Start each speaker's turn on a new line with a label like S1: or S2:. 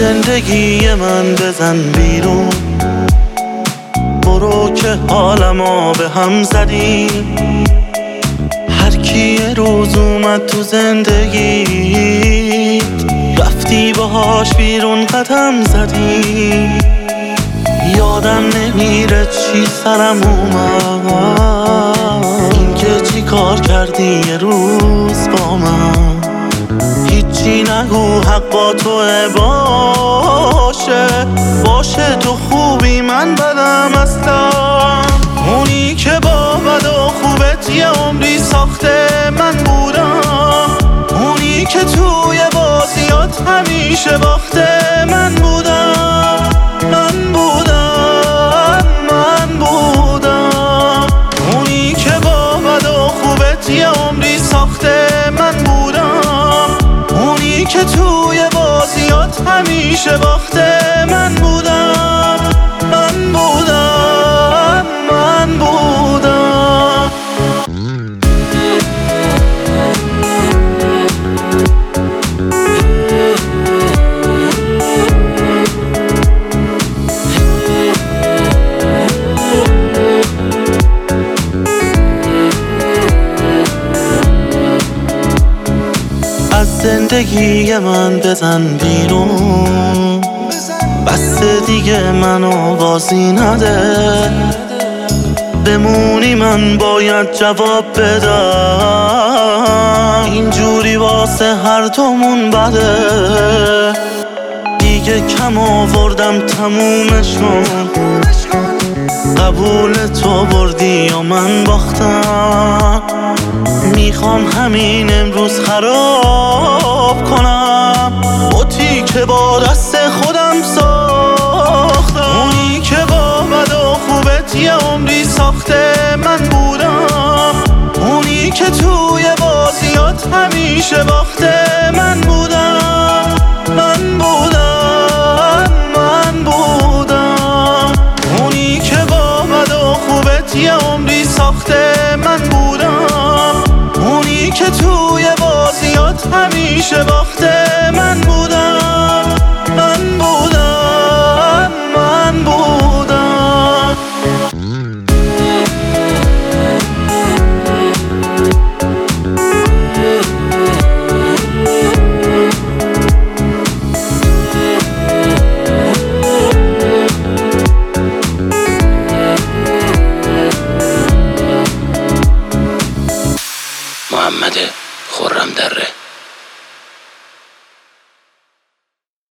S1: زندگی من بزن بیرون، برو که حالمو به هم زدی. هر کی یه روز اومد تو زندگی، رفتی باهاش بیرون قدم زدی. یادم نمیره چی سرم اومد، این که چی کار کردی یه روز با من. هیچی نگو حق با توه، باشه تو خوبی من بدم اصلا. اونی که با بد و خوبت یه عمری ساخته من بودم، اونی که توی بازیات همیشه باخته من بودم. اونی که با بد و خوبت یه عمری ساخته من بودم، اونی که توی بازیات همیشه باخته من بودم. از زندگی من بزن بیرون، بس دیگه منو بازی نده. بمونی من باید جواب بدم، اینجوری واسه هر دومون بده. دیگه کم آوردم تمومشون، قبول تو بردی و من باختم. میخوام همین امروز خراب کنم بوتی که با دست خودم ساختم. اونی که با بد و خوبت یه عمری ساخته من بودم، اونی که توی بازیات همیشه باخته من بودم. اونی که با بد و خوبت یه عمری ساخته من بودم، اونی که توی بازیات همیشه باخته من بودم.
S2: محمد خرم‌دره.